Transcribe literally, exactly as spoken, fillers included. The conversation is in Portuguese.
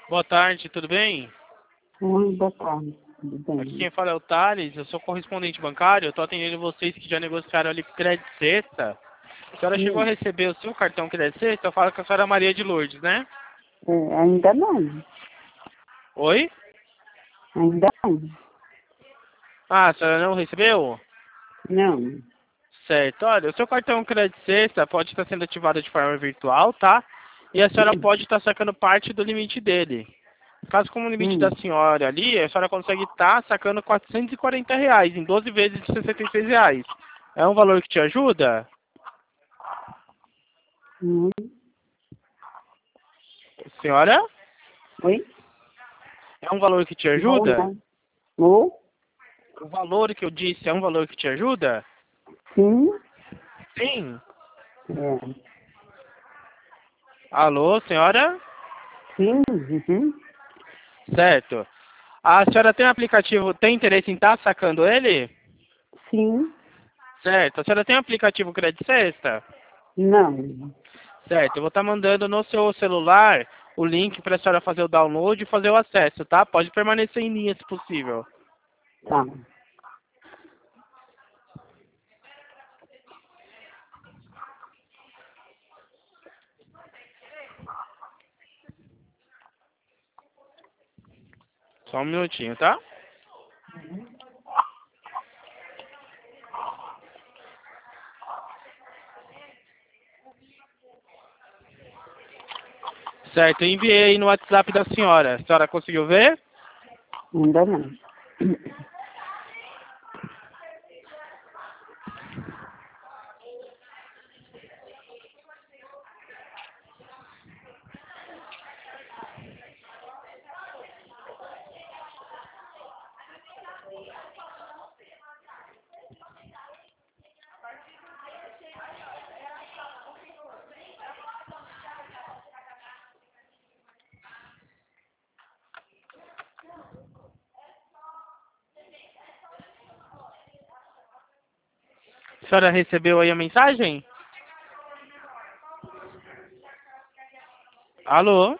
Boa tarde, tudo bem? Oi, boa tarde. Tudo Aqui bem? quem fala é o Thales, eu sou correspondente bancário, eu estou atendendo vocês que já negociaram ali crédito sexta. A senhora chegou a Sim. receber o seu cartão crédito sexta? Eu falo com a senhora Maria de Lourdes, né? É, ainda não. Oi? Ainda não. Ah, a senhora não recebeu? Não. Certo, olha, o seu cartão crédito sexta pode estar sendo ativado de forma virtual, tá? E a senhora Hum, pode estar sacando parte do limite dele. Caso como o limite da hum, senhora ali, a senhora consegue estar sacando quatrocentos e quarenta reais em doze vezes de sessenta e seis reais. É um valor que te ajuda? hum. Senhora? Oi? É um valor que te Vou, ajuda? né? Vou? O valor que eu disse é um valor que te ajuda? Sim. Sim. É. Alô, senhora? Sim. Uhum. Certo. A senhora tem aplicativo, tem interesse em estar sacando ele? Sim. Certo. A senhora tem aplicativo Crédito Sexta? Não. Certo. Eu vou estar mandando no seu celular o link para a senhora fazer o download e fazer o acesso, tá? Pode permanecer em linha se possível. Tá. Só um minutinho, tá? Certo. Eu enviei aí no WhatsApp da senhora. A senhora conseguiu ver? Ainda não. A senhora recebeu aí a mensagem? Alô?